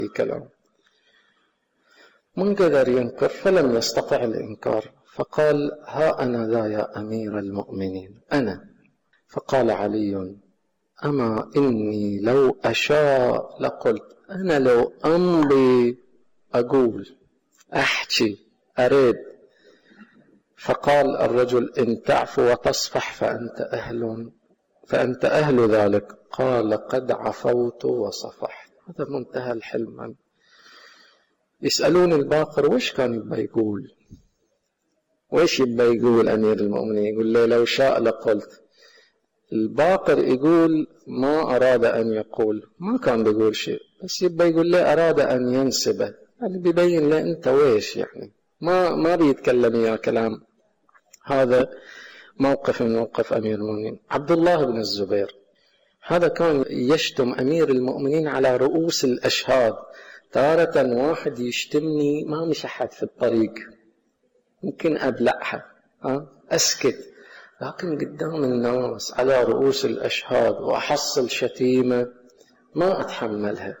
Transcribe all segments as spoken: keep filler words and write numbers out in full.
الكلام، ما قدر ينكر فلم يستطع الإنكار، فقال: ها أنا ذا يا أمير المؤمنين أنا. فقال علي: أما إني لو أشاء لقلت، أنا لو أمضي أقول أحكي أريد. فقال الرجل: إن تعفو وتصفح فأنت أهل فأنت أهل ذلك. قال: قد عفوت وصفحت. هذا منتهى الحلم. يسألون الباقر: وش كان يبقى يقول؟ وش يبقى يقول أمير المؤمنين؟ يقول لي: لو شاء لقلت. الباقر يقول ما أراد أن يقول، ما كان بيقول شيء، بس يبقى يقول لي أراد أن ينسبه، يعني بيبين له أنت ويش، يعني ما ما بيتكلم يا كلام. هذا موقف من موقف أمير المؤمنين. عبد الله بن الزبير هذا كان يشتم أمير المؤمنين على رؤوس الأشهاد. تارة واحد يشتمني ما مش أحد في الطريق، ممكن أبلعها ها أسكت، لكن قدام الناس على رؤوس الأشهاد وأحصل شتيمة ما أتحملها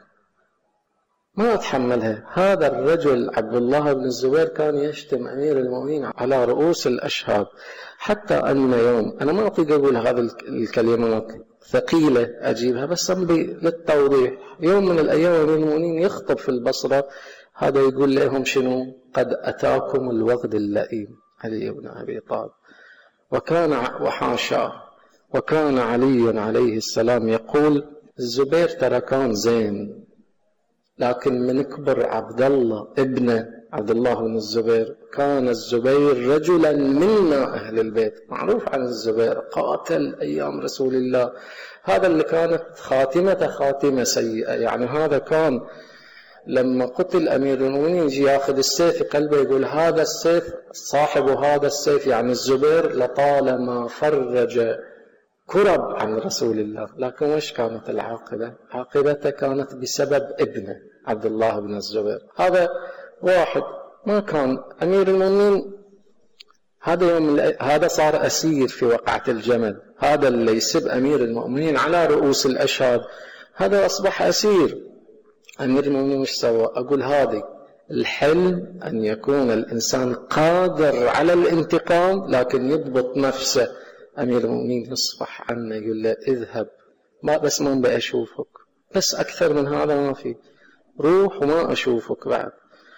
ما أتحملها. هذا الرجل عبد الله بن الزبير كان يشتم أمير المؤمنين على رؤوس الأشهاد، حتى أن يوم، أنا ما أطيق أقول هذه الكلمات ثقيلة أجيبها، بس أمضي للتوضيح. يوم من الأيام أمير المؤمنين يخطب في البصرة، هذا يقول لهم شنو؟ قد أتاكم الوغد اللئيم علي بن أبي طالب. وكان وحاشاه وكان علي عليه السلام يقول: الزبير ترى كان زين، لكن من كبر عبد الله ابنه عبد الله بن الزبير، كان الزبير رجلا منا أهل البيت. معروف عن الزبير قاتل أيام رسول الله، هذا اللي كانت خاتمة خاتمة سيئة. يعني هذا كان لما قتل أمير المؤمنين يجي ياخذ السيف في قلبه يقول: هذا السيف صاحب هذا السيف يعني الزبير لطالما فرج كرب عن رسول الله. لكن وش كانت العاقبة؟ عاقبته كانت بسبب ابنه عبد الله بن الزبير. هذا واحد ما كان أمير المؤمنين، هذا يوم هذا صار أسير في وقعة الجمل. هذا اللي يسب أمير المؤمنين على رؤوس الأشهاد هذا أصبح أسير. أمير المؤمنين مش سوى؟ أقول هذه الحلم أن يكون الإنسان قادر على الانتقام لكن يضبط نفسه. أمير المؤمنين يصفح عنه يقول له: اذهب، ما بس ما بقى أشوفك، بس أكثر من هذا ما في، روح وما أشوفك بعد.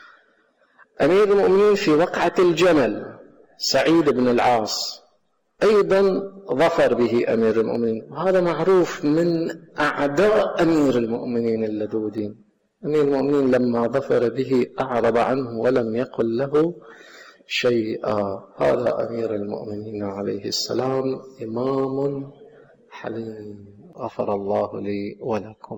أمير المؤمنين في وقعة الجمل سعيد بن العاص أيضا ظفر به أمير المؤمنين، وهذا معروف من أعداء أمير المؤمنين اللدودين. أمير المؤمنين لما ظفر به أعرض عنه ولم يقل له شيئا. هذا أمير المؤمنين عليه السلام إمام حليم، غفر الله لي ولكم.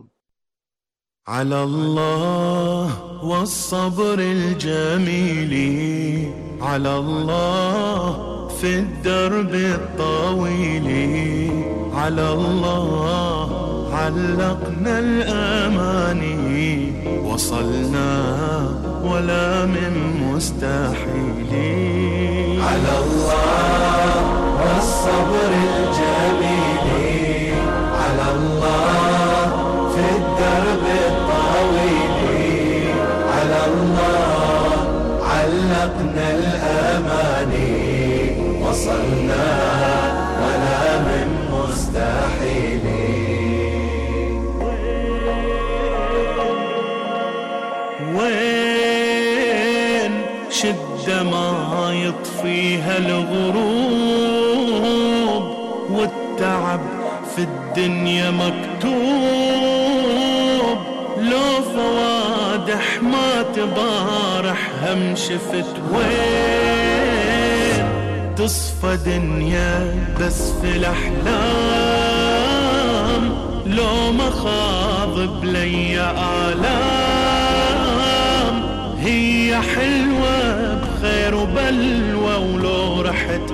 على الله والصبر الجميل، على الله في الدرب الطويل، على الله علقنا الأماني، وصلنا ولا من مستحيل. على الله والصبر الجميل، على الله في الدرب الطويل، على الله علقنا الأماني، وصلنا ولا من مستحيل. وين شدة ما يطفيها الغروب، والتعب في الدنيا مكتوب، لو فوادح ما تبارح هم شفت. وين تصفى دنيا بس في الأحلام، لو مخاض بلي آلام، هي حلوة بخير وبلوى ولو رحت.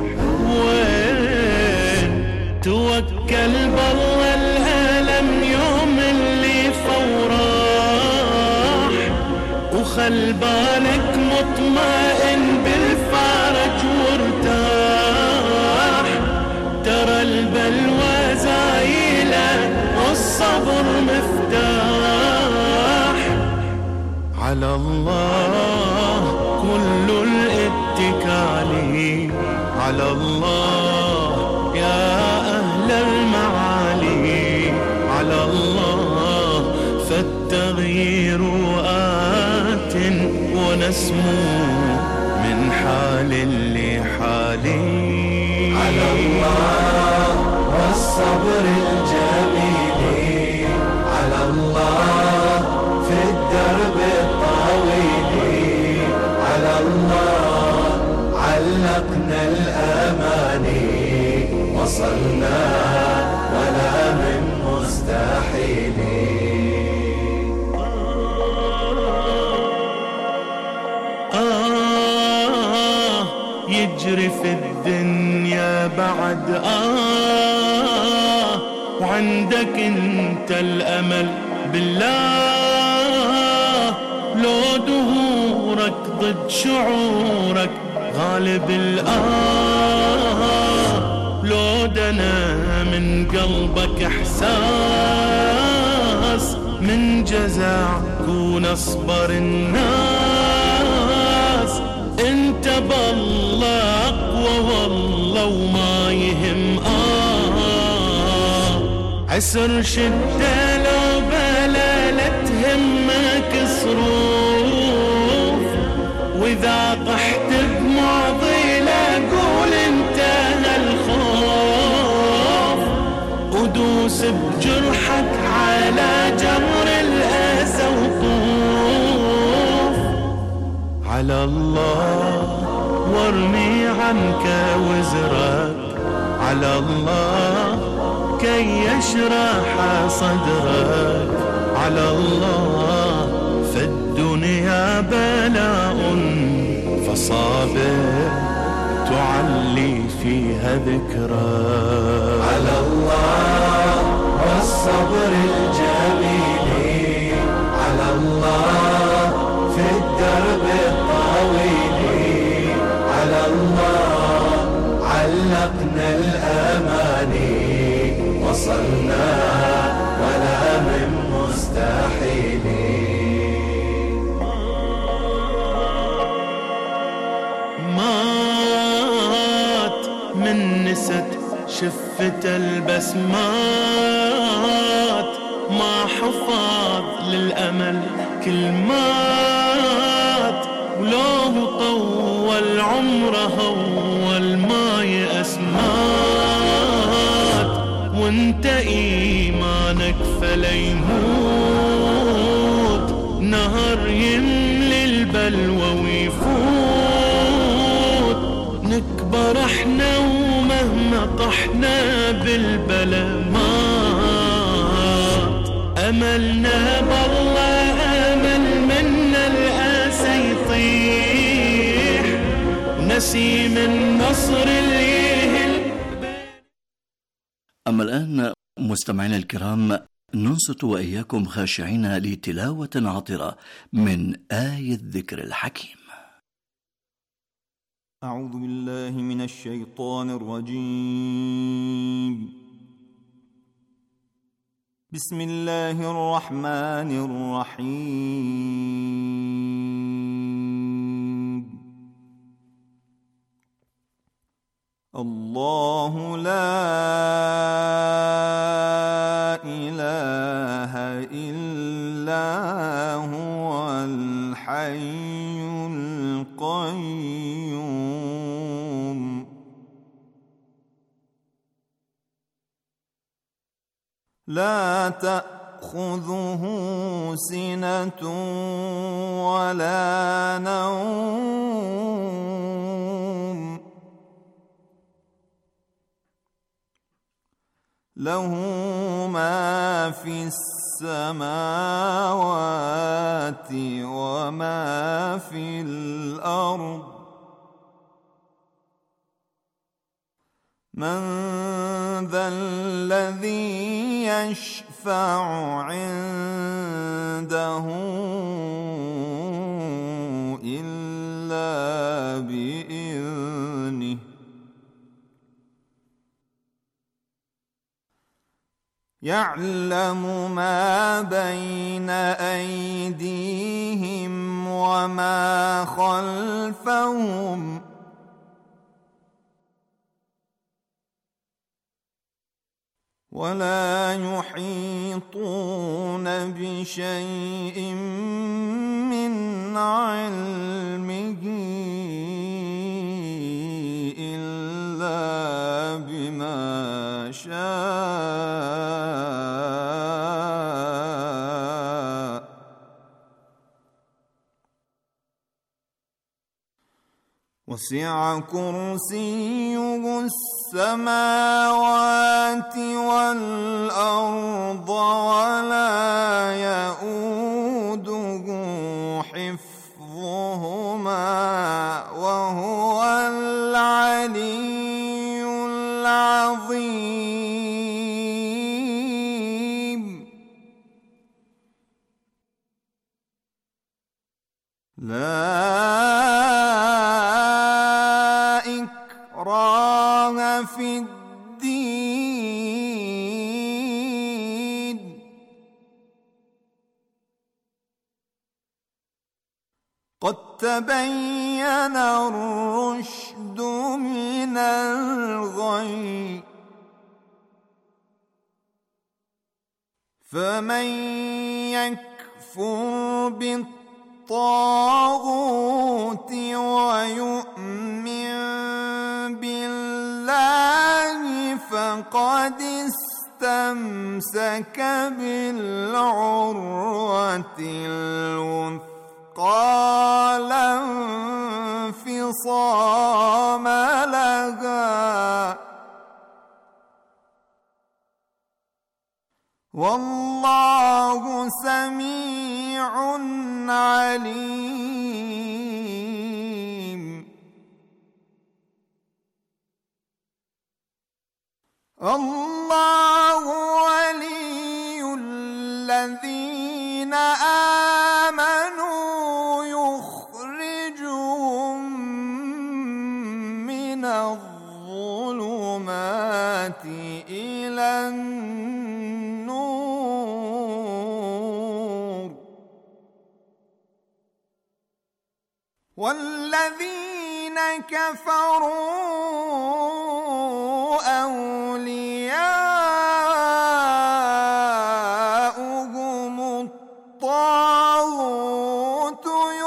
وين توكل بالله الألم يوم اللي فوراح، وخل بالك مطمئن بالفرج وارتاح، ترى البلوى زايلة والصبر مفتاح، على الله كل الاتكال، على الله يا أهل المعالي، على الله فالتغيير آت ونسمو من حال لحال، على الله والصبر الجميل، على الله في الدرب الطويل، على الله علقنا الأماني، وصلنا ولا من مستحيل. آه يجري في الدنيا بعد آه، وعندك انت الأمل بالله، لو دهورك ضد شعورك غالب الآه، لو دنا من قلبك إحساس من جزع كون أصبر الناس، انت بالله أقوى والله وما يهم آه، عسر شدة لو بلا لا تهمك صروف، وإذا طحت بمعضلة قول انتهى الخوف، ودوس بجرحك على جمر الأسى وطوف، على الله وارمي عنك وزرك، على الله كي يشرح صدرك، على الله فالدنيا بلاء فصابر تعلي فيها ذكرك، على الله والصبر الجميل، على الله في الدرب الطويل، على الله علقنا الأماني، وصلنا ولا من مستحيل. مات من نست شفت البسمات، ما حفاظ للأمل كل مات، ولو طول عمره أول ما يأس مات، وانت إيمانك فليموت نهر يملي البلوى ويفوت، نكبر احنا ومهما طحنا بالبلا مات، أملنا بالله أمل منا الآسى يطيح، نسيم النصر اليهل. أما الآن مستمعينا الكرام ننصت وإياكم خاشعين لتلاوة عطرة من آية الذكر الحكيم. أعوذ بالله من الشيطان الرجيم. بسم الله الرحمن الرحيم. الله لا إله إلا هو الحي القيوم لا تأخذه سنة ولا نوم له ما في السماوات وما في الأرض من ذا الذي يشفع عنده إلا بإذنه يعلم ما بين أيديهم وما خلفهم ولا يحيطون بشيء من علمه إلا بما شاء وسع كرسيه السماوات والأرض ولا يؤوده حفظهما وهو العلي العظيم. لا إكراه في الدين قد تبين الرشد من الغي فمن يكفر بالطاغوت ويؤمن بالله فقد استمسك بالعروة الوثقى لا انفصام لها والله سميع عليم. الله ولي الذين آمنوا يخرجهم من الظلمات إلى النور والذين كفروا أولياؤهم الطاغوت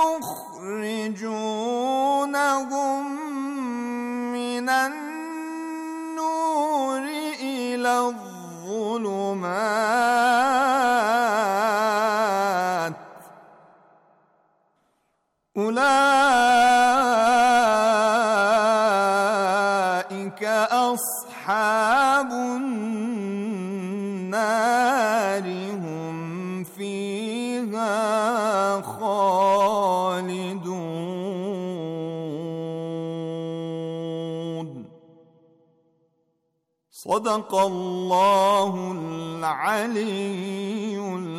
يخرجونهم من النور إلى الظلمات أولئك أصحاب النار هم فيها خالدون. صدق الله العلي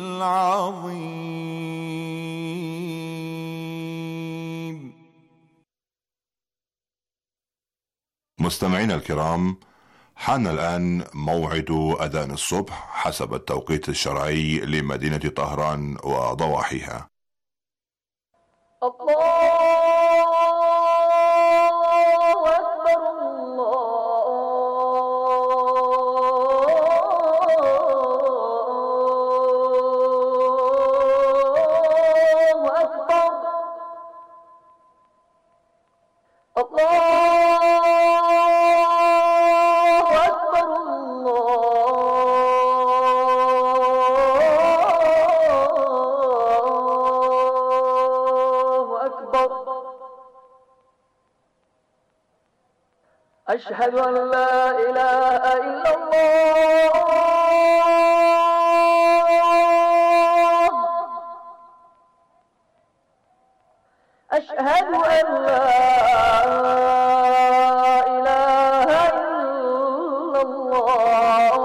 العظيم. مستمعينا الكرام، حان الآن موعد أذان الصبح حسب التوقيت الشرعي لمدينة طهران وضواحيها. أشهد أن لا إله إلا الله أشهد أن لا إله إلا الله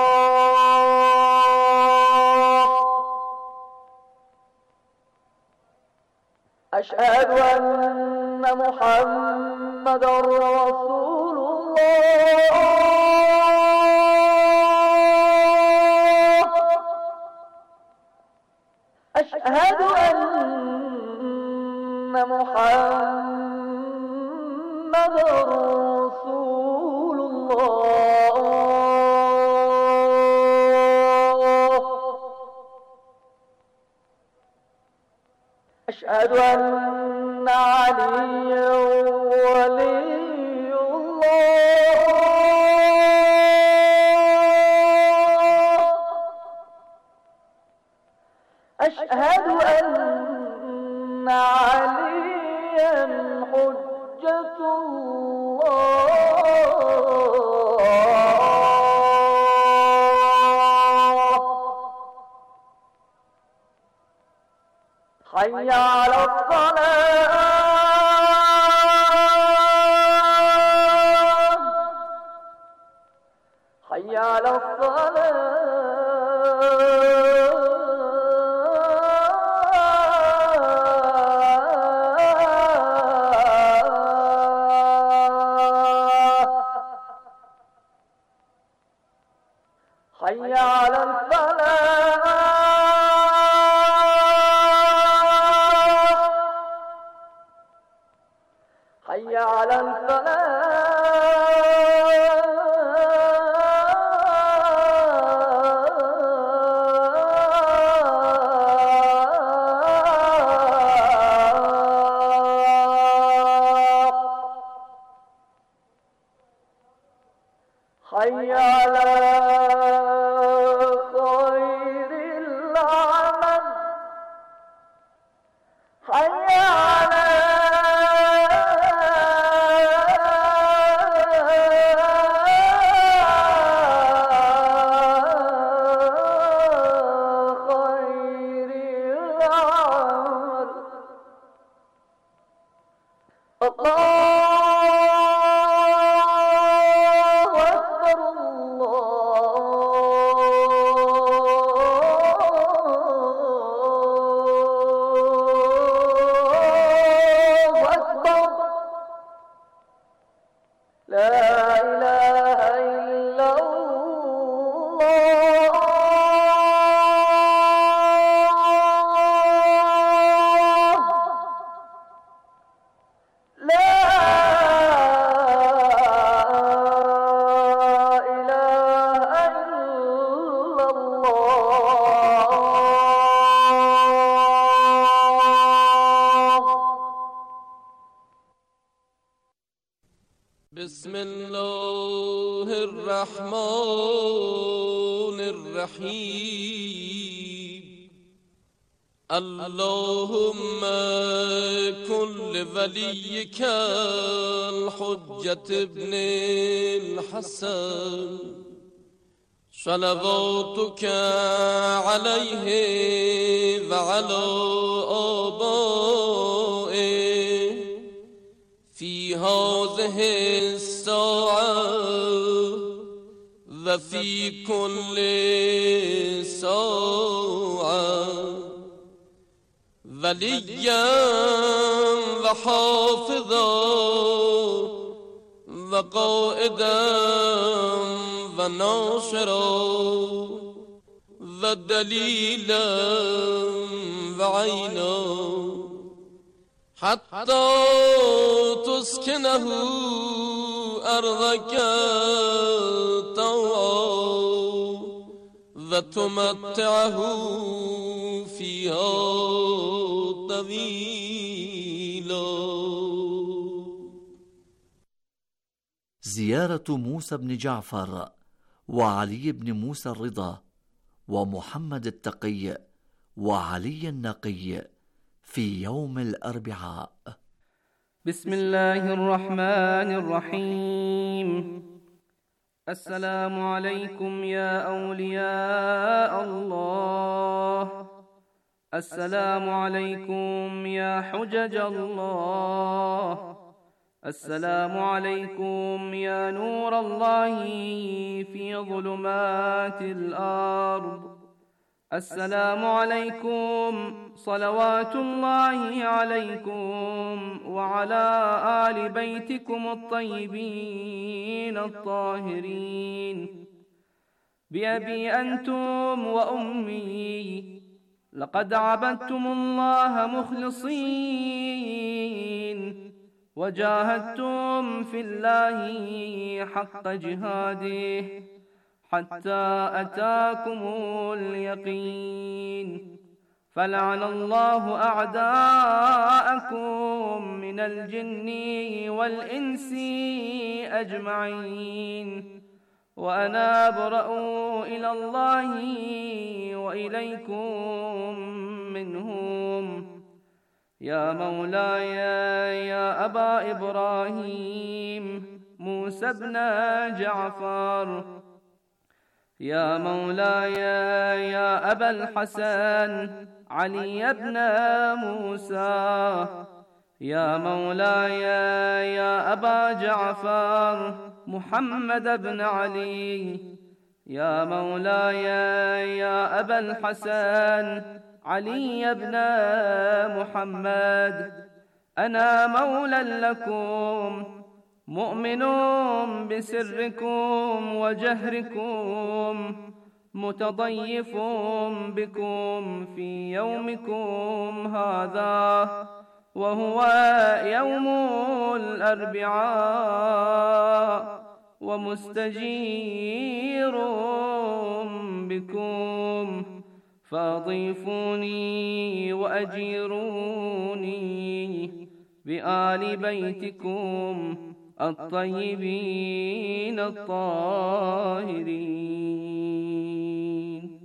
أشهد أن محمدًا رسول الله أشهد أن محمد رسول الله. أشهد أن عليا ولي الله. أشهد أن عليا حجة الله. حي على الصلاة. حي على الصلاة. حي على الفلاح. حي على الفلاح. حي على خير العمل. حي على خير العمل. الله بسم الله الرحمن الرحيم. اللهم كن لوليك الحجة ابن الحسن صلواتك عليه وعلى آبائه في هذه الساعة وفي كل ساعة وليا وحافظا وقائدا وناصرا ودليلا وعينا حتى تسكنه أرضك طوعا وتمتعه فيها طويلا. زيارة موسى بن جعفر وعلي بن موسى الرضا ومحمد التقي وعلي النقي في يوم الأربعاء. بسم الله الرحمن الرحيم. السلام عليكم يا أولياء الله. السلام عليكم يا حجج الله. السلام عليكم يا نور الله في ظلمات الأرض. السلام عليكم صلوات الله عليكم وعلى آل بيتكم الطيبين الطاهرين. بأبي أنتم وأمي لقد عبدتم الله مخلصين وجاهدتم في الله حق جهاده حتى أتاكم اليقين، فلعن الله أعداءكم من الجن والإنس أجمعين، وأنا أبرأ إلى الله وإليكم منهم. يا مولاي يا أبا إبراهيم موسى بن جعفر، يا مولاي يا أبا الحسن علي بن موسى، يا مولاي يا أبا جعفر محمد بن علي، يا مولاي يا أبا الحسن علي بن محمد، أنا مولى لكم مؤمن بسركم وجهركم، متضيف بكم في يومكم هذا وهو يوم الأربعاء، ومستجير بكم، فأضيفوني وأجيروني بآل بيتكم الطيبين الطاهرين.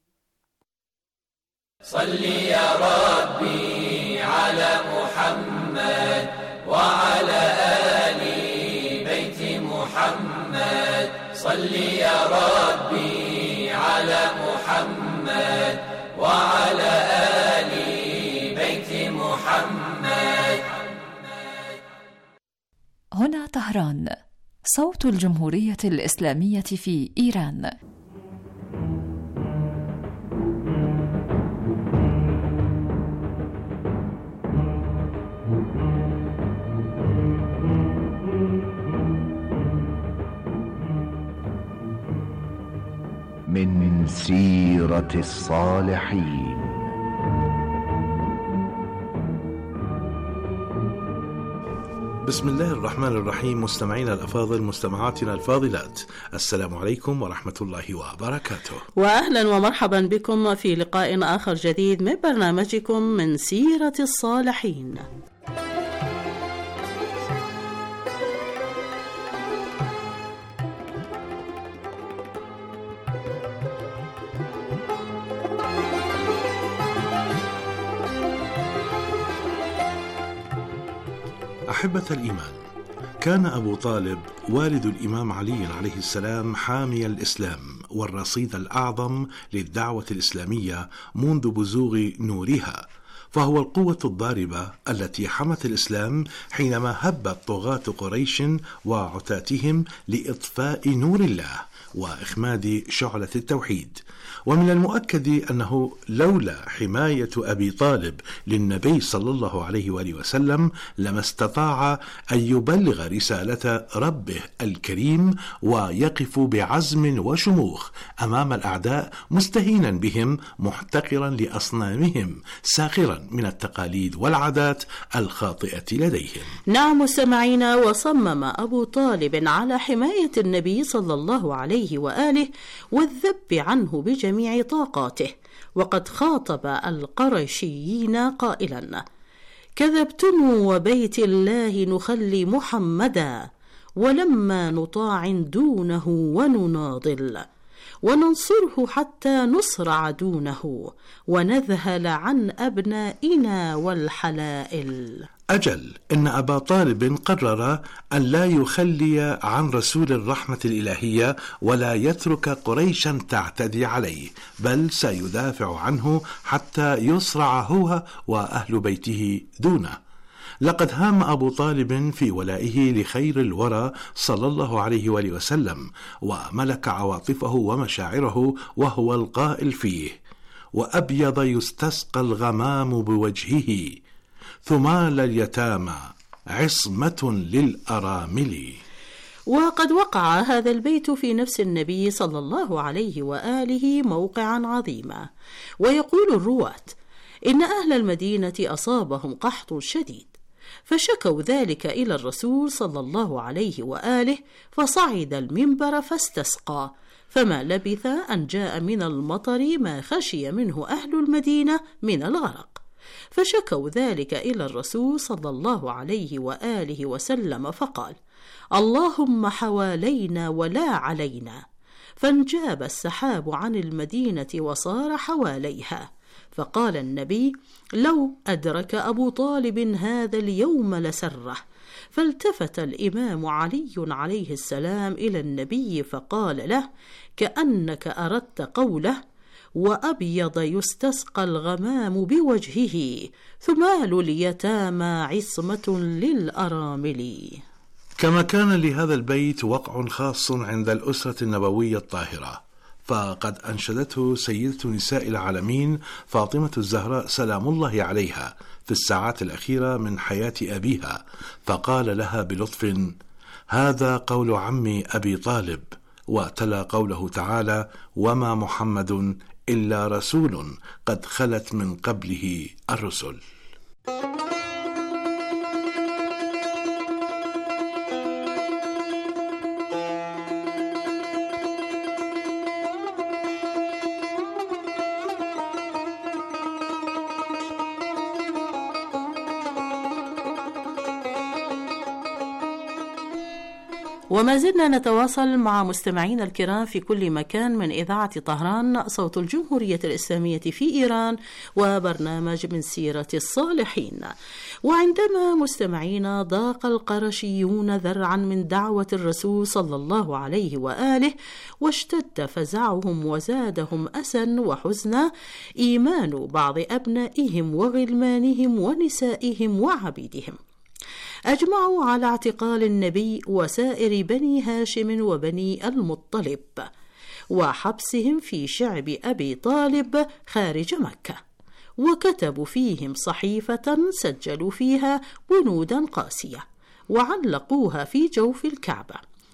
صل يا ربي على محمد وعلى آل بيت محمد، صل يا ربي على محمد وعلى آل بيت محمد. هنا طهران، صوت الجمهورية الإسلامية في إيران. من سيرة الصالحين. بسم الله الرحمن الرحيم. مستمعينا الأفاضل، مستمعاتنا الفاضلات، السلام عليكم ورحمة الله وبركاته، وأهلا ومرحبا بكم في لقاء آخر جديد من برنامجكم من سيرة الصالحين. أحبة الإيمان، كان أبو طالب والد الإمام علي عليه السلام حامي الإسلام والرصيد الأعظم للدعوة الإسلامية منذ بزوغ نورها، فهو القوة الضاربة التي حمت الإسلام حينما هبت طغاة قريش وعتاتهم لإطفاء نور الله وإخماد شعلة التوحيد. ومن المؤكد أنه لولا حماية أبي طالب للنبي صلى الله عليه وآله وسلم لما استطاع أن يبلغ رسالة ربه الكريم ويقف بعزم وشموخ أمام الأعداء، مستهينا بهم، محتقرا لأصنامهم، ساخرا من التقاليد والعادات الخاطئة لديهم. نعم مستمعينا، وصمم أبو طالب على حماية النبي صلى الله عليه وآله والذب عنه بجميع طاقاته، وقد خاطب القرشيين قائلا: كذبتم وبيت الله نخلي محمدا، ولما نطاع دونه ونناضل، وننصره حتى نصرع دونه، ونذهل عن أبنائنا والحلائل. أجل، إن أبا طالب قرر أن لا يخلي عن رسول الرحمة الإلهية ولا يترك قريشا تعتدي عليه، بل سيدافع عنه حتى يصرع هو وأهل بيته دونه. لقد هام أبو طالب في ولائه لخير الورى صلى الله عليه وآله وسلم، وملك عواطفه ومشاعره، وهو القائل فيه: وأبيض يستسقى الغمام بوجهه، ثمال اليتامى عصمة للأرامل. وقد وقع هذا البيت في نفس النبي صلى الله عليه وآله موقعا عظيما. ويقول الرواة إن أهل المدينة أصابهم قحط شديد، فشكوا ذلك إلى الرسول صلى الله عليه وآله، فصعد المنبر فاستسقى، فما لبث أن جاء من المطر ما خشي منه أهل المدينة من الغرق، فشكوا ذلك إلى الرسول صلى الله عليه وآله وسلم، فقال: اللهم حوالينا ولا علينا، فانجاب السحاب عن المدينة وصار حواليها. فقال النبي: لو أدرك أبو طالب هذا اليوم لسره. فالتفت الإمام علي عليه السلام إلى النبي فقال له كأنك أردت قوله: وأبيض يستسقى الغمام بوجهه، ثمال اليتامى عصمة للأرامل. كما كان لهذا البيت وقع خاص عند الأسرة النبوية الطاهرة، فقد أنشدته سيدة نساء العالمين فاطمة الزهراء سلام الله عليها في الساعات الأخيرة من حياة أبيها، فقال لها بلطف: هذا قول عمي أبي طالب، وتلا قوله تعالى: وما محمد إلا رسول قد خلت من قبله الرسل. وما زلنا نتواصل مع مستمعينا الكرام في كل مكان من إذاعة طهران صوت الجمهورية الإسلامية في إيران، وبرنامج من سيرة الصالحين. وعندما مستمعينا ضاق القرشيون ذرعا من دعوة الرسول صلى الله عليه وآله، واشتد فزعهم وزادهم أسا وحزنا إيمان بعض أبنائهم وغلمانهم ونسائهم وعبيدهم، أجمعوا على اعتقال النبي وسائر بني هاشم وبني المطلب، وحبسهم في شعب أبي طالب خارج مكة، وكتبوا فيهم صحيفة سجلوا فيها بنودا قاسية، وعلقوها في جوف الكعبة،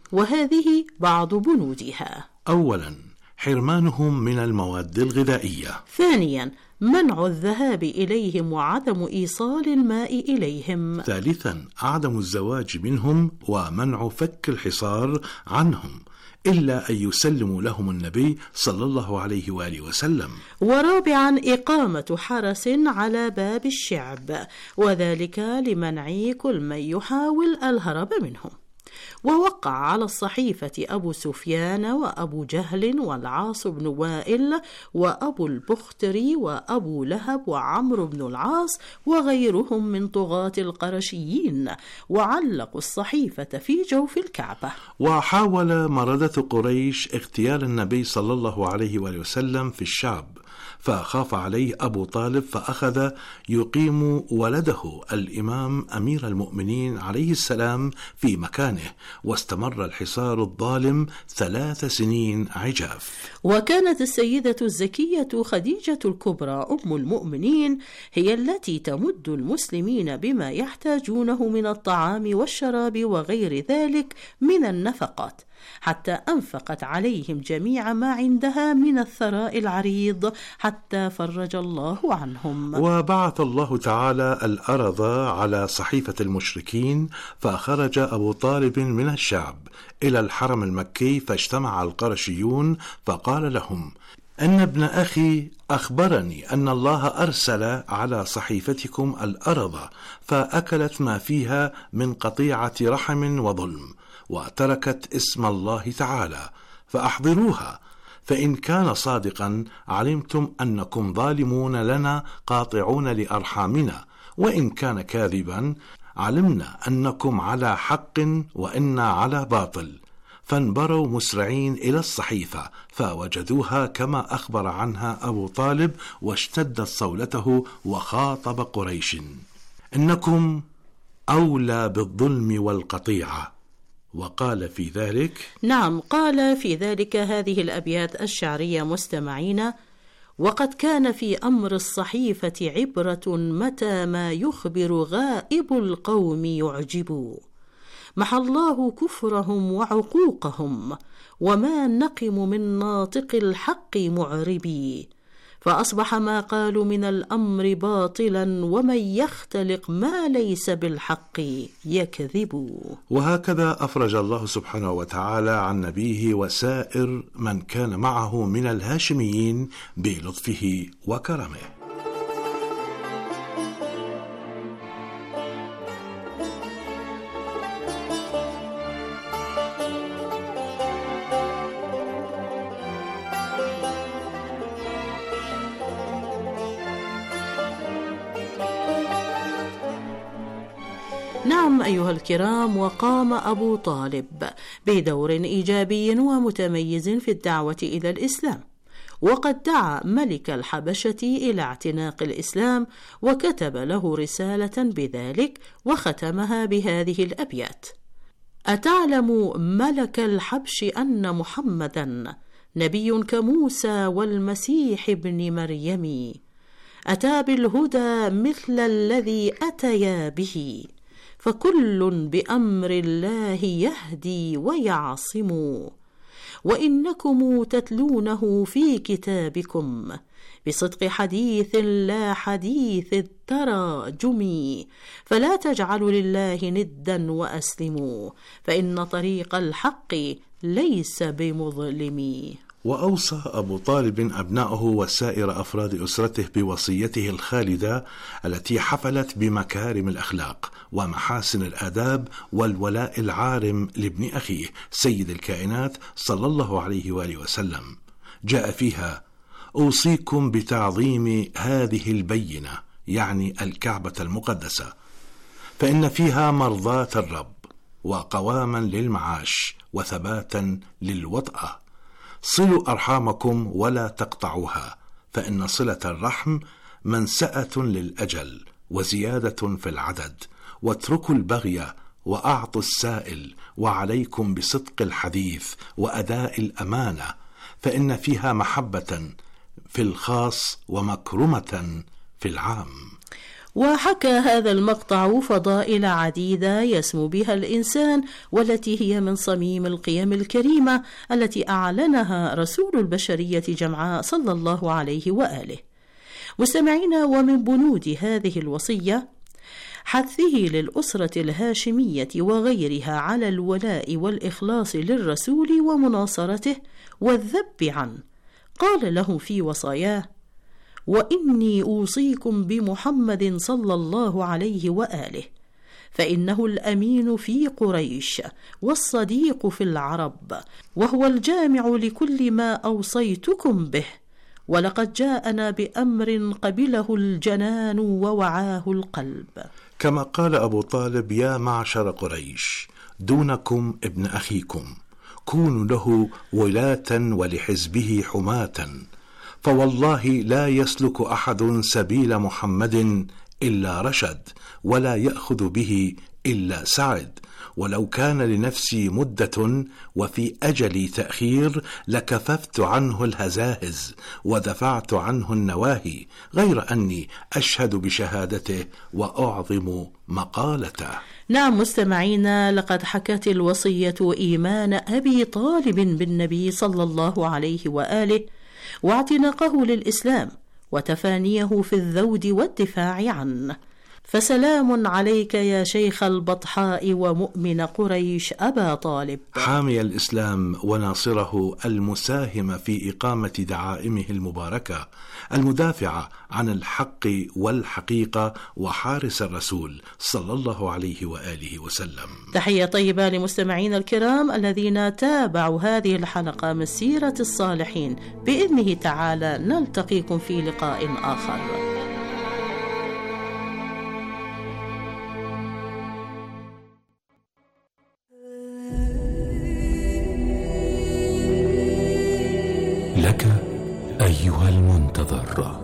وهذه بعض بنودها: أولا، حرمانهم من المواد الغذائية. ثانيا، منع الذهاب إليهم وعدم إيصال الماء إليهم. ثالثا، عدم الزواج منهم ومنع فك الحصار عنهم إلا أن يسلموا لهم النبي صلى الله عليه وآله وسلم. ورابعا، إقامة حرس على باب الشعب، وذلك لمنع كل من يحاول الهرب منهم. ووقع على الصحيفة أبو سفيان وأبو جهل والعاص بن وائل وأبو البختري وأبو لهب وعمرو بن العاص وغيرهم من طغاة القرشيين، وعلقوا الصحيفة في جوف الكعبة. وحاول مردة قريش اغتيال النبي صلى الله عليه وآله وسلم في الشعب، فخاف عليه أبو طالب فأخذ يقيم ولده الإمام أمير المؤمنين عليه السلام في مكانه، واستمر الحصار الظالم ثلاث سنين عجاف. وكانت السيدة الزكية خديجة الكبرى أم المؤمنين هي التي تمد المسلمين بما يحتاجونه من الطعام والشراب وغير ذلك من النفقات، حتى أنفقت عليهم جميع ما عندها من الثراء العريض حتى فرج الله عنهم. وبعث الله تعالى الأرض على صحيفة المشركين، فخرج أبو طالب من الشعب إلى الحرم المكي، فاجتمع القرشيون فقال لهم: أن ابن أخي أخبرني أن الله أرسل على صحيفتكم الأرض فأكلت ما فيها من قطيعة رحم وظلم، وتركت اسم الله تعالى، فأحضروها، فإن كان صادقا علمتم أنكم ظالمون لنا قاطعون لأرحامنا، وإن كان كاذبا علمنا أنكم على حق وإنا على باطل. فانبروا مسرعين إلى الصحيفة فوجدوها كما أخبر عنها أبو طالب، واشتدت صولته وخاطب قريش: إنكم أولى بالظلم والقطيعة. وقال في ذلك نعم قال في ذلك هذه الأبيات الشعرية مستمعين: وقد كان في أمر الصحيفة عبرة متى ما يخبر غائب القوم يعجب، محى الله كفرهم وعقوقهم، وما نقم من ناطق الحق معربي، فأصبح ما قالوا من الأمر باطلا، ومن يختلق ما ليس بالحق يكذب. وهكذا أفرج الله سبحانه وتعالى عن نبيه وسائر من كان معه من الهاشميين بلطفه وكرمه. نعم أيها الكرام، وقام أبو طالب بدور إيجابي ومتميز في الدعوة إلى الإسلام، وقد دعا ملك الحبشة إلى اعتناق الإسلام، وكتب له رسالة بذلك وختمها بهذه الأبيات: أتعلم ملك الحبش أن محمدا نبي كموسى والمسيح ابن مريم، أتى بالهدى مثل الذي أتيا به، فكل بأمر الله يهدي ويعصم، وإنكم تتلونه في كتابكم بصدق حديث لا حديث التراجم، فلا تجعلوا لله ندا وأسلموا، فإن طريق الحق ليس بمظلم. وأوصى أبو طالب أبنائه وسائر أفراد أسرته بوصيته الخالدة التي حفلت بمكارم الأخلاق ومحاسن الآداب والولاء العارم لابن أخيه سيد الكائنات صلى الله عليه وآله وسلم. جاء فيها: أوصيكم بتعظيم هذه البينة، يعني الكعبة المقدسة، فإن فيها مرضاة الرب وقواما للمعاش وثباتا للوطأة. صلوا أرحامكم ولا تقطعوها، فإن صلة الرحم منسأة للأجل وزيادة في العدد، واتركوا البغي وأعطوا السائل، وعليكم بصدق الحديث وأداء الأمانة، فإن فيها محبة في الخاص ومكرمة في العام. وحكى هذا المقطع فضائل عديدة يسمو بها الإنسان، والتي هي من صميم القيم الكريمة التي أعلنها رسول البشرية جمعاء صلى الله عليه وآله. مستمعين، ومن بنود هذه الوصية حثه للأسرة الهاشمية وغيرها على الولاء والإخلاص للرسول ومناصرته والذب عنه. قال لهم في وصاياه: وإني أوصيكم بمحمد صلى الله عليه وآله، فإنه الأمين في قريش والصديق في العرب، وهو الجامع لكل ما أوصيتكم به، ولقد جاءنا بأمر قبله الجنان ووعاه القلب. كما قال أبو طالب: يا معشر قريش، دونكم ابن أخيكم، كونوا له ولاة ولحزبه حماة، فوالله لا يسلك أحد سبيل محمد إلا رشد، ولا يأخذ به إلا سعد، ولو كان لنفسي مدة وفي أجلي تأخير لكففت عنه الهزاهز ودفعت عنه النواهي، غير أني أشهد بشهادته وأعظم مقالته. نعم مستمعينا، لقد حكت الوصية إيمان أبي طالب بالنبي صلى الله عليه وآله، واعتناقه للإسلام، وتفانيه في الذود والدفاع عنه. فسلام عليك يا شيخ البطحاء ومؤمن قريش أبا طالب، حامي الإسلام وناصره، المساهم في إقامة دعائمه المباركة، المدافع عن الحق والحقيقة، وحارس الرسول صلى الله عليه وآله وسلم. تحية طيبة لمستمعين الكرام الذين تابعوا هذه الحلقة من سيرة الصالحين. بإذنه تعالى نلتقيكم في لقاء آخر. لك أيها المنتظر،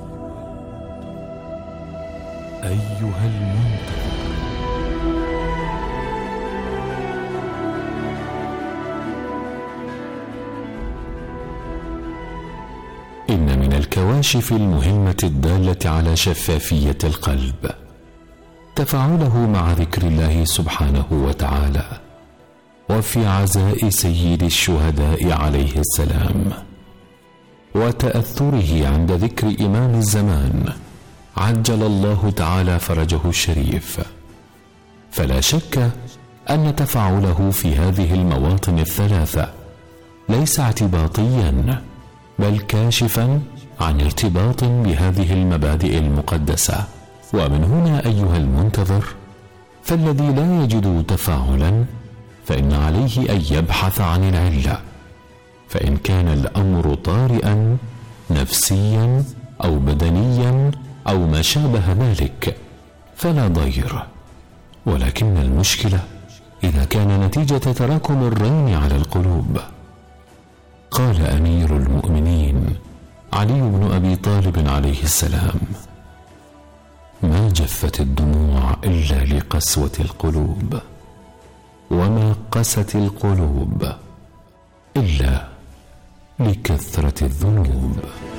أيها المنتظر، إن من الكواشف المهمة الدالة على شفافية القلب تفاعله مع ذكر الله سبحانه وتعالى، وفي عزاء سيد الشهداء عليه السلام، وتأثره عند ذكر إمام الزمان عجل الله تعالى فرجه الشريف. فلا شك أن تفاعله في هذه المواطن الثلاثة ليس اعتباطيا، بل كاشفا عن ارتباط بهذه المبادئ المقدسة. ومن هنا أيها المنتظر، فالذي لا يجد تفاعلا فإن عليه أن يبحث عن العلة، فإن كان الأمر طارئا نفسيا أو بدنيا أو ما شابه ذلك فلا ضير، ولكن المشكلة إذا كان نتيجة تراكم الرين على القلوب. قال أمير المؤمنين علي بن أبي طالب عليه السلام: ما جفت الدموع إلا لقسوة القلوب، وما قست القلوب إلا لكثرة الذنوب.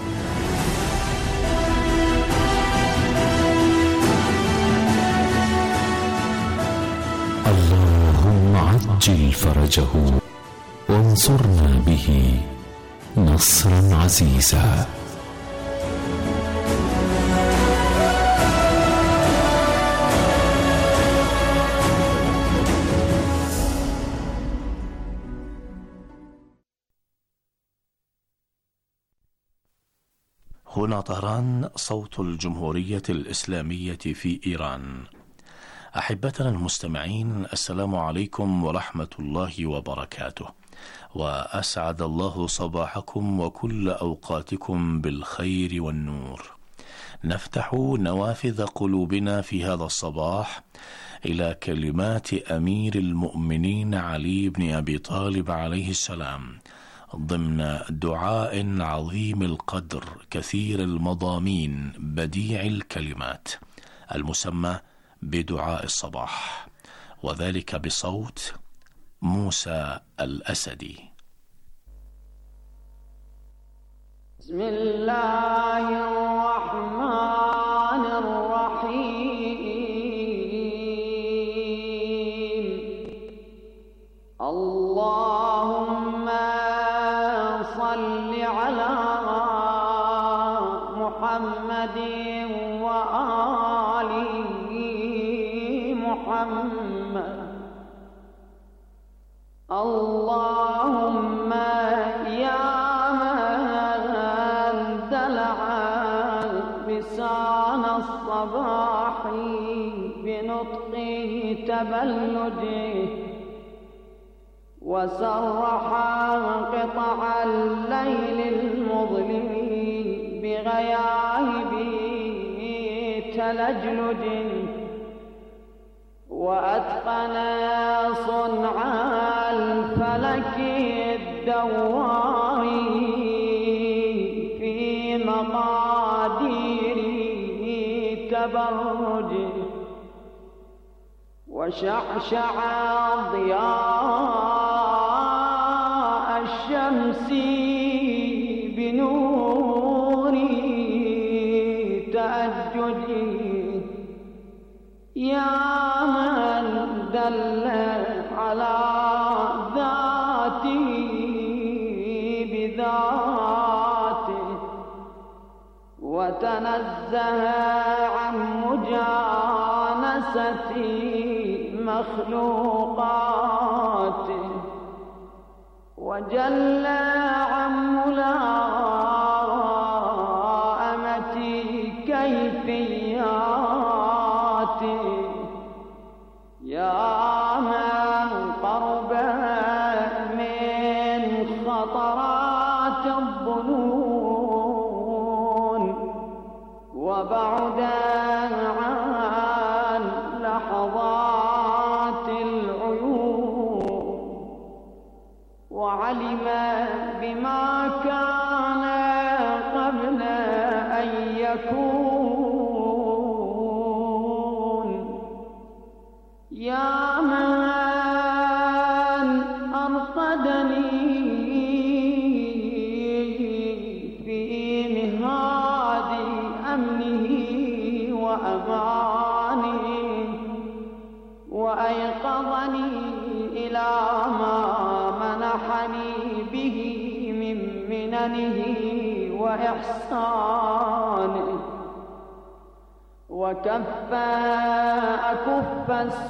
اللهم عجل فرجه وانصرنا به نصرا عزيزا. هنا طهران، صوت الجمهورية الإسلامية في إيران. أحبتنا المستمعين، السلام عليكم ورحمة الله وبركاته، وأسعد الله صباحكم وكل أوقاتكم بالخير والنور. نفتح نوافذ قلوبنا في هذا الصباح إلى كلمات أمير المؤمنين علي بن أبي طالب عليه السلام ضمن دعاء عظيم القدر كثير المضامين بديع الكلمات المسمى بدعاء الصباح، وذلك بصوت موسى الأسدي. بسم الله الرحمن الرحيم. اللهم صل على محمد وآل محمد. اللهم يا من دلع لسان الصباح بنطق تبلده، وسرح قطع الليل المظلم بغياهب تلجلج، وأتقن صنع الفلك الدوار في مقادير تبرج، وشعشع ضياء الشمس بنور تأجج، يا من دل على ذاته بذاته، وتنزه عن مجانسة مخلوقاته، وجل عن ملائمة كيفياته، يا من قرب من خطرات الظنون، وبعد عن لحظات العيون، وعلم بما كان قبل أن يكون، يا من أرقدني في مهاد أمنه وأمانه، مننه وإحسانه، وكف أكف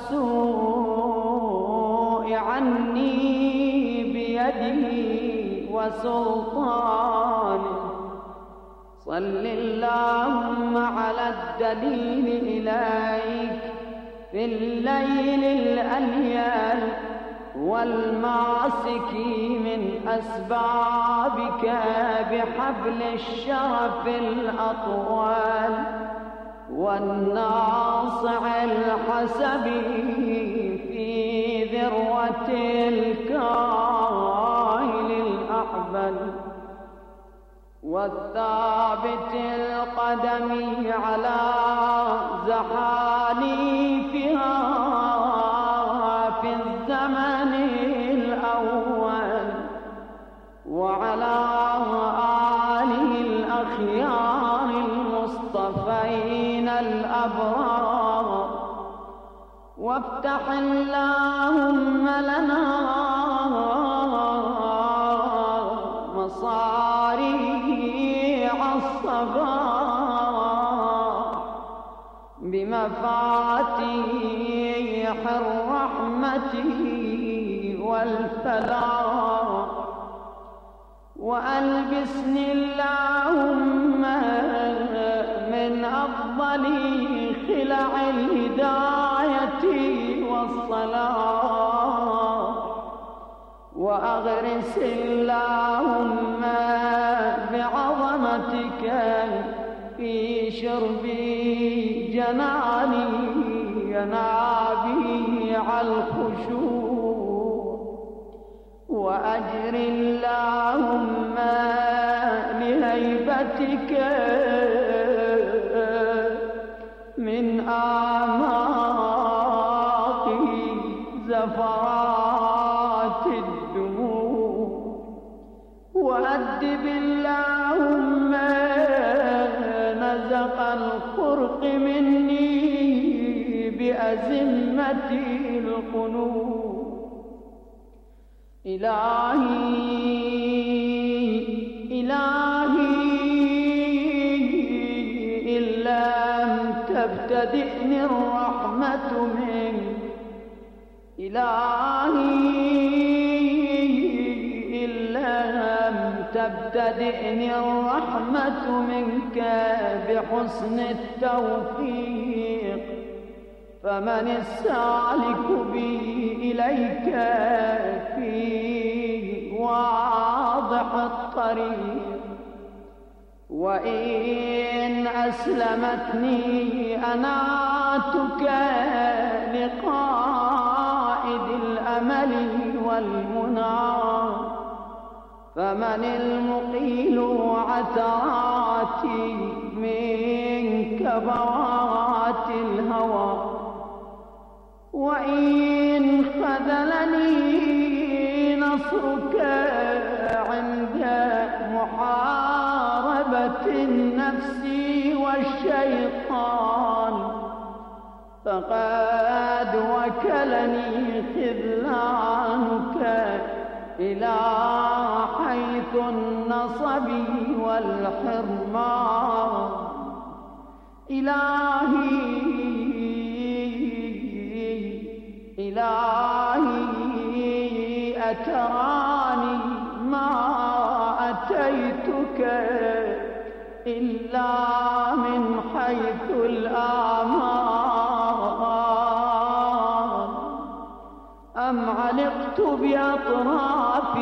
السوء عني بيده وسلطانه. صل اللهم على الدليل إليك في الليل الأليل والماسك من أسبابك بحبل الشرف الأطول، والناصع الحسب في ذروة الكائن الأحبل، والثابت القدم على زحاليفها في الزمن الأول، وعلى آله الأخيار المصطفين الأبرار. وافتح اللهم لنا مصاريع الصباح بمفاتيح الرحمة والفلاح، وألبسني اللهم من أفضل خلع الهداية والصلاح، وأغرس اللهم بعظمتك في شرب جناني ينابيع الخشوع، وأجر اللهم لهيبتك من آماق زفرات الدموع، وأدب اللهم نزق الخرق مني بأزمة القنوع. إلهي إلهي إن لم تبتدئني الرحمة منك، إلهي إن لم تبتدئني الرحمة منك بحسن التوفيق، فمن السالك بي إليك في واضح الطريق. وإن أسلمتني أناتك لقائد الأمل والمنى، فمن المقيل عثراتي من كبوات الهوى. وإن خذلني نصرك عند محاربة النفس والشيطان، فقد وكلني خذلانك إلى حيث النصب والحرمان. إلهي إلهي أتراني ما أتيتك إلا من حيث الآمان، أم علقت بأطراف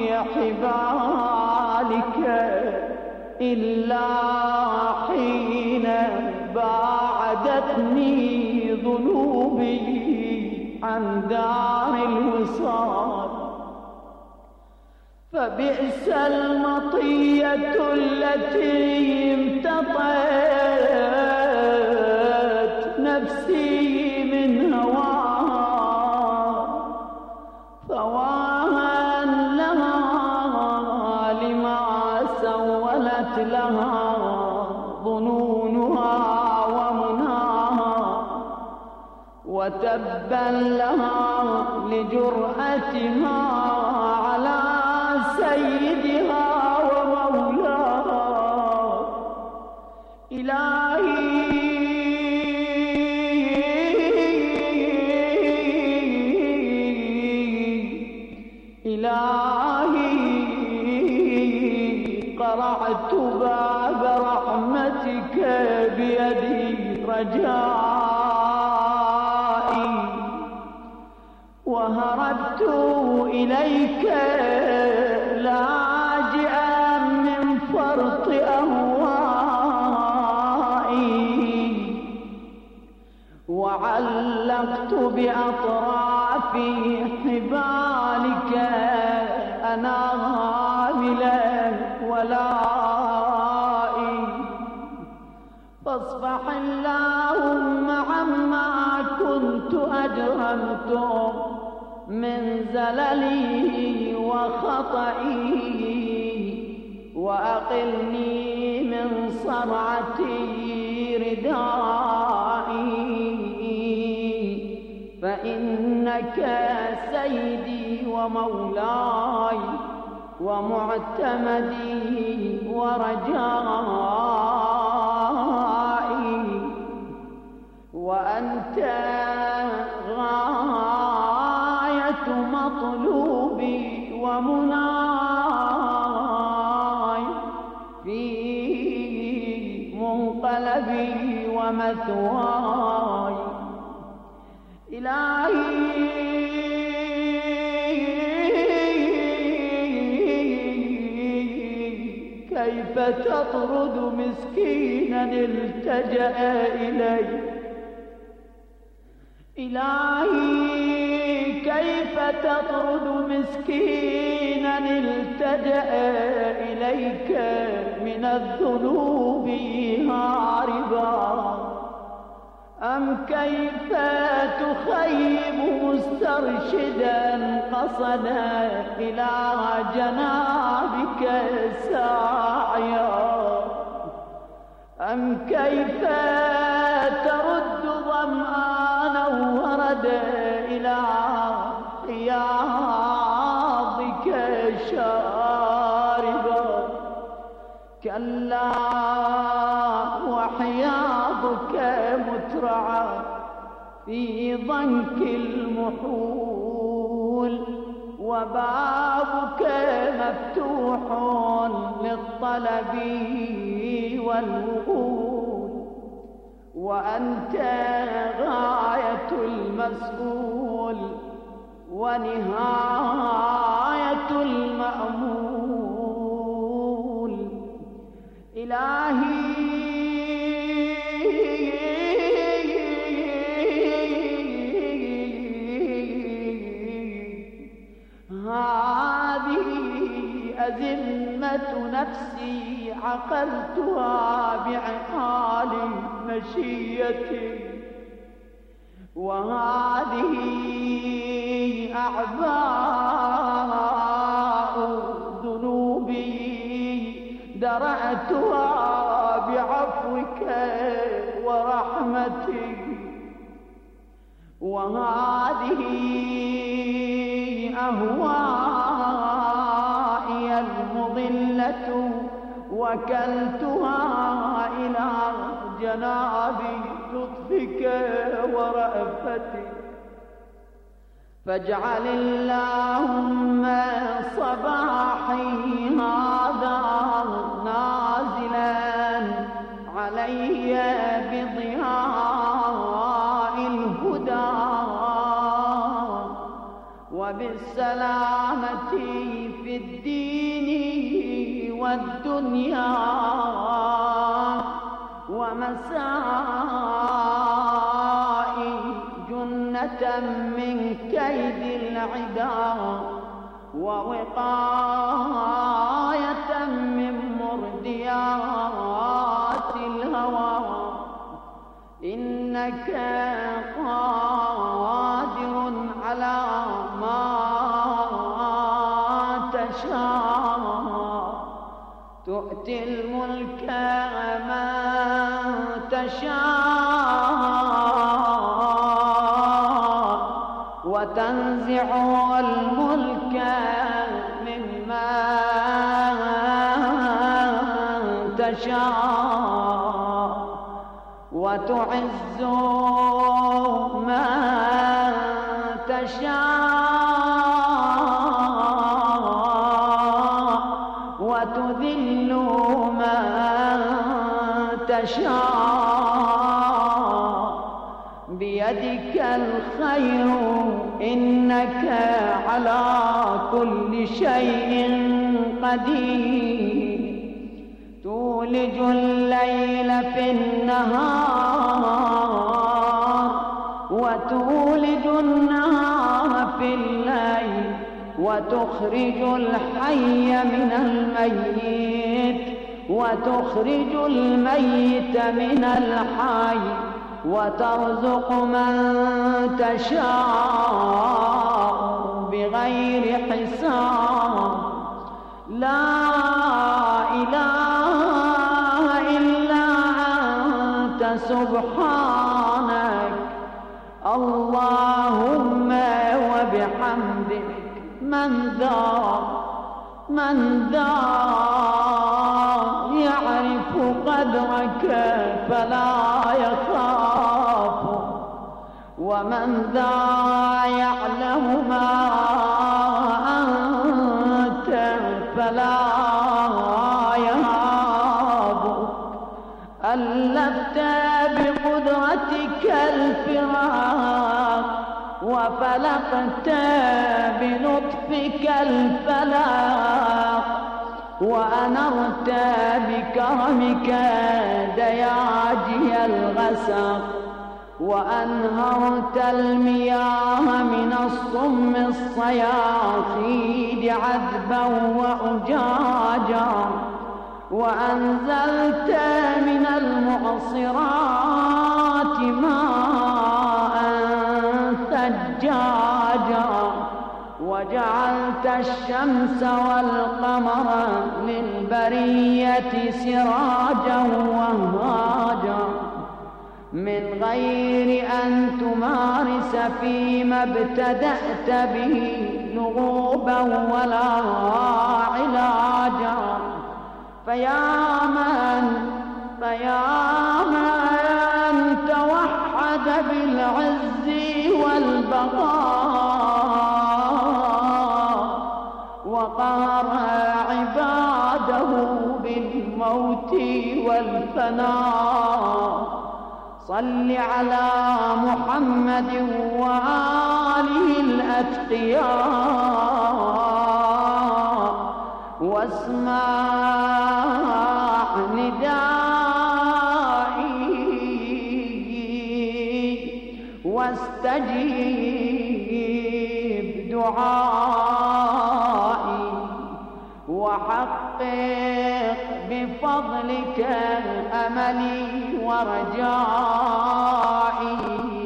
حبالك إلا حين باعدتني ذنوبي عن دار الوصال. فبئس المطية التي امتطت نفسي من هواها، فواها لها لما سولت لها ظنونها ومناها، وتبا لها لجرأتها على سيدها ومولاها. إلهي قرعت باب رحمتك بيدي رجائي وهربت إليك لاجئا من فرط أهوائي وعلقت بأطراف حبالك أنامل ولائي فاصفح اللهم عما كنت أجرمت من زللي وخطئي وأقلني من صرعتي ردائي فإنك سيدي ومولاي ومعتمدي ورجائي وأنت غاية مطلوبي ومناي في منقلبي ومثواي إلهي كيف تطرد مسكينا التجأ إليك إلهي كيف تطرد مسكينا التجأ إليك من الذنوب هاربا أم كيف تخيب مسترشدا قصدا إلى جنابك ساعيا أم كيف ترد ظمآنا وردا إلى حياضك شاربا كلا وحياضك مترعى في ضنك المحول وبابك مفتوح للطلب والوقول وأنت غاية المسؤول ونهاية المأمول إلهي هذه أزمة نفسي عقلتها بعقال مشيتي وهذه أعباء ذنوبي درأتها بعفوك ورحمتك وهذه أهوائي المضلة وكلتها إلى جناب لطفك ورأفتك فاجعل اللهم صباحي هذا نازلا علي بضياء الهدى وبالسلامة في الدين والدنيا ومسائي جنة من كيد العدا ووقاية من مرديات الهوى إنك قادر على ما تشاء تؤتي الملك من تشاء وتنزع الملك ممن تشاء وتعز من تشاء وتذل من تشاء بيدك الخير إنك على كل شيء قدير تولج الليل في النهار وتولج النهار في الليل وتخرج الحي من الميت وتخرج الميت من الحي وترزق من تشاء بغير حساب لا إله إلا أنت سبحانك اللهم وبحمدك من ذا من ذا يعرف قدرك فلا يخاف ومن ذا يعلم ما أنت فلا يهاب ألفت بقدرتك الفراق وفلقت بلطفك الفلاق وأنرت بكرمك دياجي الغسق وأنهرت المياه من الصم الصياصيد عذبا وأجاجا وأنزلت من المعصرات ماء ثجاجا وجعلت الشمس والقمر للبرية سراجا وهاجا من غير أن تمارس فيما ابتدأت به لغوبا ولا علاجا فيا من فيا من توحد بالعز والبقاء وقهر عباده بالموت والفناء صل على محمد وآله الأتقياء واسمع ندائي واستجيب دعائي وحقق بفضلك أملي ورجائي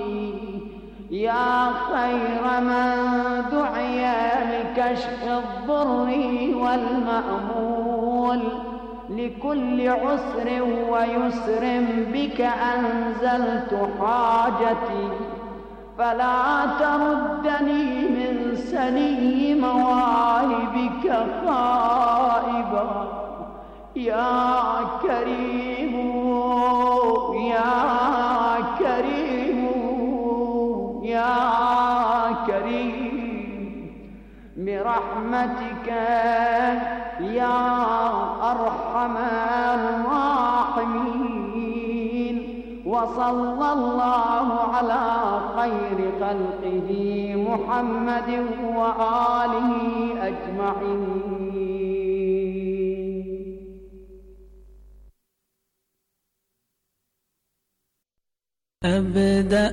يا خير من دعي لكشف الضر والمأمول لكل عسر ويسر بك أنزلت حاجتي فلا تردني من سني مواهبك خائبا يا كريم يا كريم يا كريم برحمتك يا أرحم الراحمين وصلى الله على خير خلقه محمد وآله أجمعين. أبدأ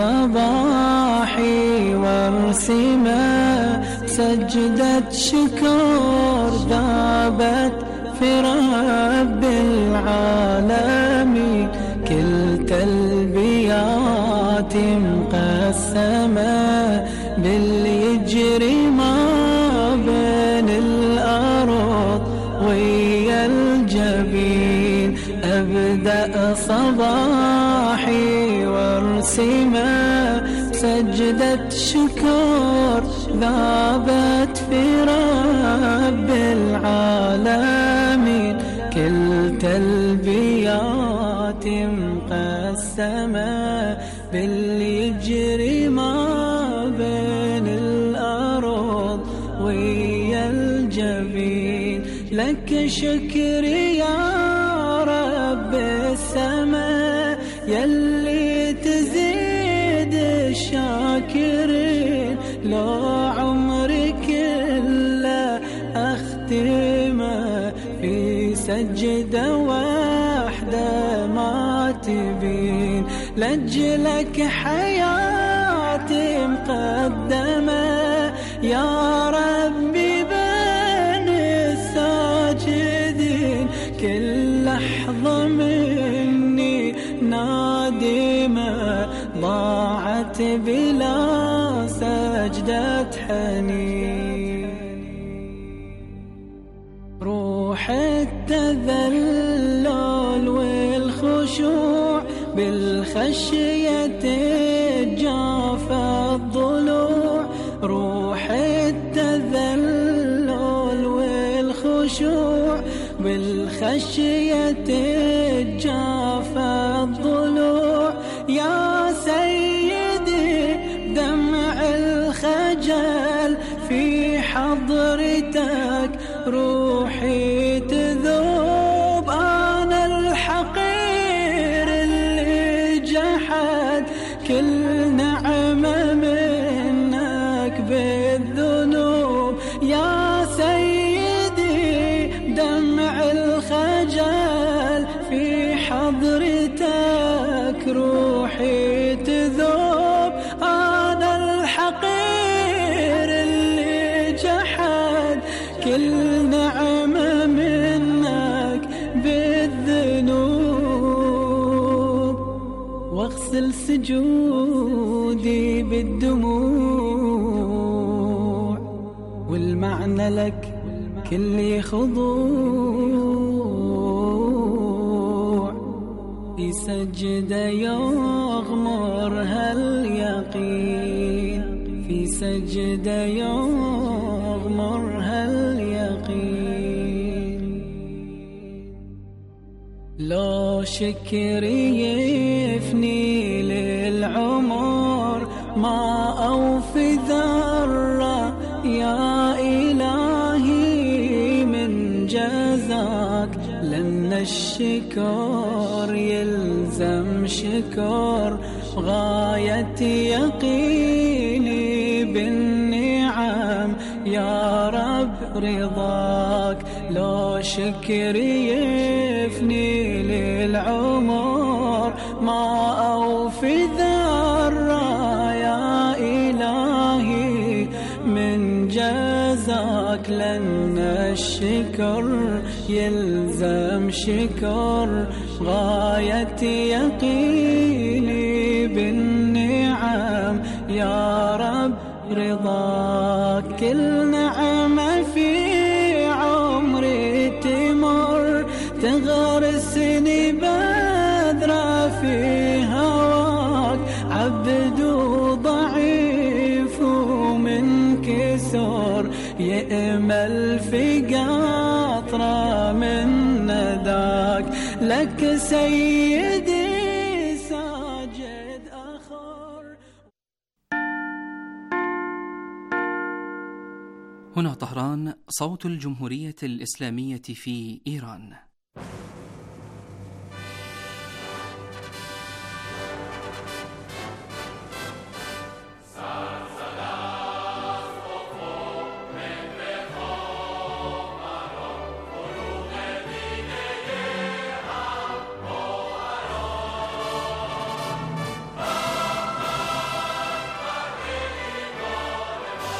صباحي وارسما سجدة شكر ذابت في رب العالمين كلتا البيات مقسمة باليجري ما بين الأرض ويا الجبين. أبدأ صباحي وارسما سجدة شكر ذابت في رب العالمين كل تلبيات مقسمة باللي يجري ما بين الأرض ويا الجبين. لك شكر يا رب السماء يلي تزيد الشاكرين. لو عمري كله أختمه في سجدة واحدة ما تبين. لأجلك حياتي مقدمة يا ربي بين الساجدين. كل لحظة مني نادمة ضاعت بلا سجدة حنين. روح التذلل والخشوع بالخشية تجاف الضلوع. روح التذلل والخشوع بالخشية تجاف الضلوع. يا سيدي دمع الخجل في حضرتك روحي تذوب. أنا الحقير اللي جحد كل نعمة منك بالذنوب. يا سيدي دمع الخجل في حضرتك روحي تذوب. أنا الحقير اللي جحد كل نعمة منك بالذنوب. واغسل سجودي بالدموع والمعنى لك كل خضوع. في سجدة يغمرها اليقين. في سجدة يغمرها اليقين. لو شكري يفني للعمر ما أوفي ذرة يا إلهي من جزاك. لأن الشكر يلزم شكر غاية يقيني بالنعم يا رب رضاك. لو شكري يفني للعمر ما أوفي ذرة يا إلهي من جزاك. لأن الشكر يلزم شكر غاية يقيني بالنعم يا رب رضاك. كل نعمة في عمري تمر تغرسني بذرة في هواك. عبد ضعيف ومنكسر يأمل في قطرة من نداك. لك سيدي ساجد أخر. هنا طهران، صوت الجمهورية الإسلامية في إيران.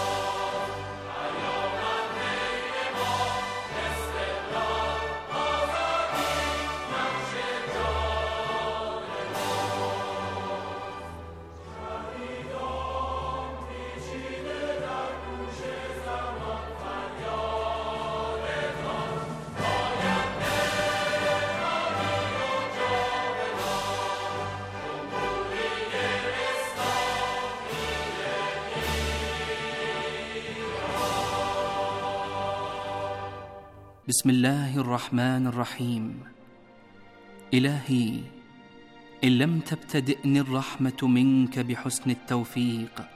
Oh بسم الله الرحمن الرحيم. إلهي، إن لم تبتدئني الرحمة منك بحسن التوفيق